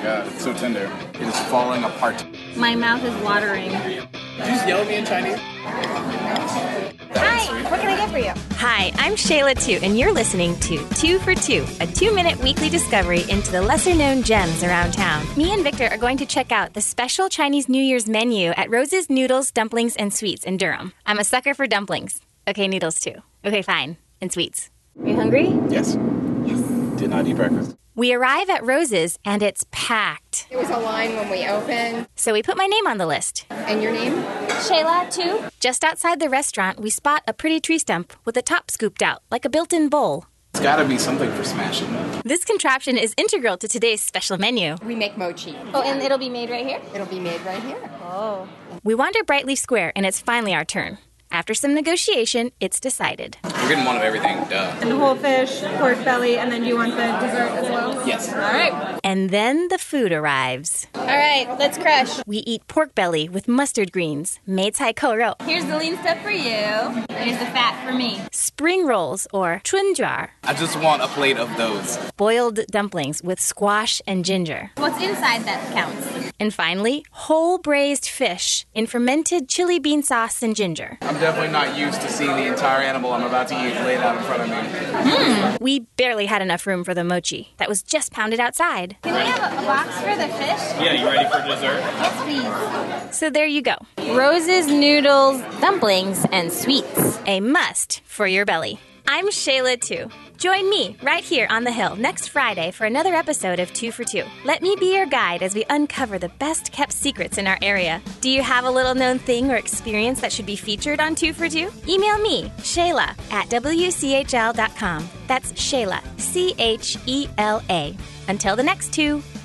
god, it's so tender. It is falling apart. My mouth is watering. Did you just yell at me in Chinese? Hi, what can I get for you? Hi, I'm Shayla 2, and you're listening to 2 for 2, a 2-minute weekly discovery into the lesser-known gems around town. Me and Victor are going to check out the special Chinese New Year's menu at Rose's Noodles, Dumplings, and Sweets in Durham. I'm a sucker for dumplings. Okay, noodles too. Okay, fine. And sweets. Are you hungry? Yes. Yes. Did not eat breakfast. We arrive at Rose's, and it's packed. There was a line when we opened. So we put my name on the list. And your name? Shayla, too. Just outside the restaurant, we spot a pretty tree stump with the top scooped out, like a built-in bowl. It's gotta be something for smashing. This contraption is integral to today's special menu. We make mochi. Oh, and it'll be made right here? It'll be made right here. Oh. We wander Brightleaf Square, and it's finally our turn. After some negotiation, it's decided. We're getting one of everything, duh. And whole fish, pork belly, and then do you want the dessert as well? Yes. All right. And then the food arrives. All right, let's crush. We eat pork belly with mustard greens, mei cai kou rou, Here's the lean stuff for you. Here's the fat for me. spring rolls or chunjuar, I just want a plate of those. boiled dumplings with squash and ginger. What's inside that counts. And finally, whole braised fish in fermented chili bean sauce and ginger. I'm definitely not used to seeing the entire animal I'm about to eat laid out in front of me. We barely had enough room for the mochi that was just pounded outside. Can we have a box for the fish? Yeah, you ready for dessert? Yes, please. So there you go. Rose's Noodles, Dumplings, and Sweets. A must for your belly. I'm Shayla 2. Join me right here on the Hill next Friday for another episode of 2 for 2. Let me be your guide as we uncover the best kept secrets in our area. Do you have a little known thing or experience that should be featured on 2 for 2? Email me, Shayla, at WCHL.com. That's Shayla, Chela. Until the next 2.